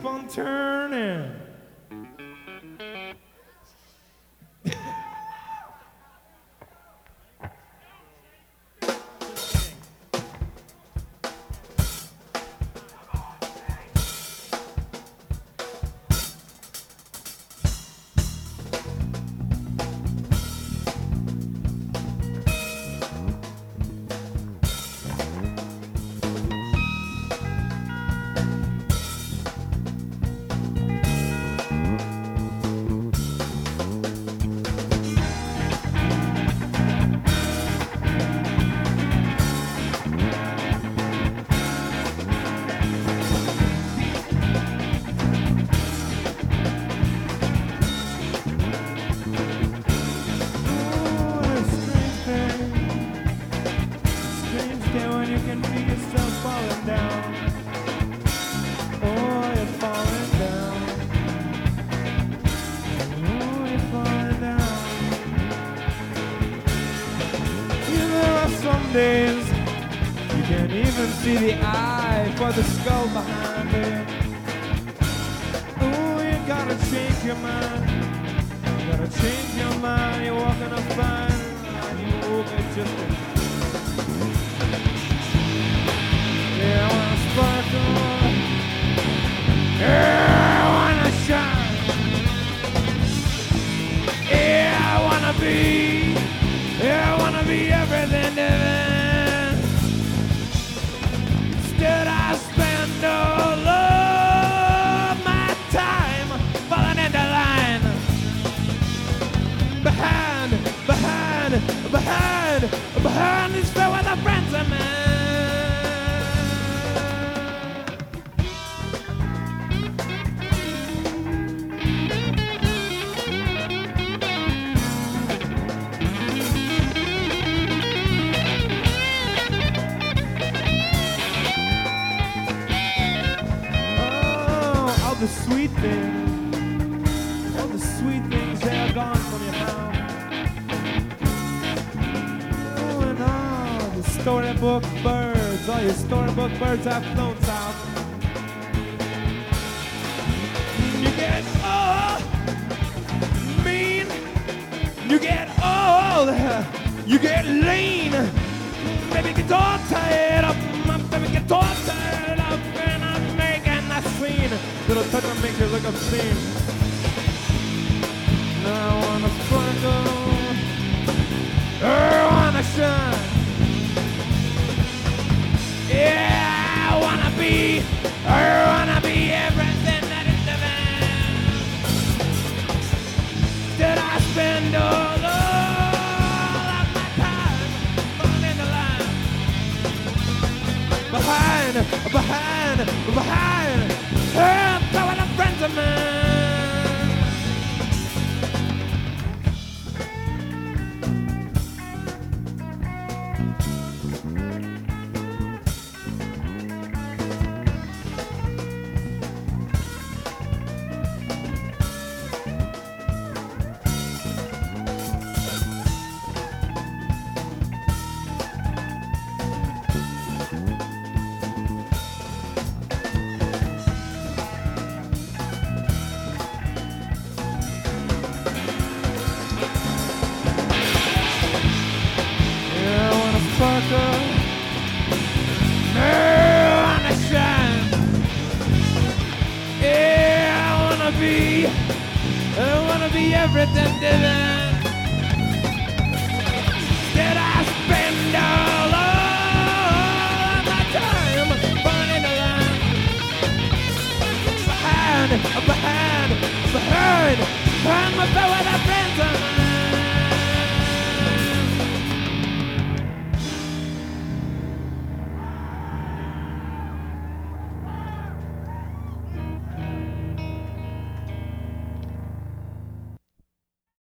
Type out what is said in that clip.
on turning. Days you can't even see the eye for the skull behind it. Oh, you gotta change your mind. You gotta change your mind. You're walking a fine line. You move it just a... Yeah, I wanna sparkle. Yeah, I wanna shine. Yeah, I wanna be. Yeah, I wanna be everything to them. Instead I spend all of my time falling into line. Behind these fair weather friends of mine. All the sweet things they are gone from your mouth. Oh, and all the storybook birds, all your storybook birds have flown south. You get old, mean, you get old, you get lean. Baby, get all tired up, my baby, get all tired up, and I'm making a scene. Little touch that makes you look obscene. Now I wanna sparkle, I wanna shine. Yeah, I wanna be everything that is divine. Did I spend all of my time falling in the line? Behind, throwing up friends of mine. I wanna be everything to them. Did I spend all of my time burning the line? Behind my fellow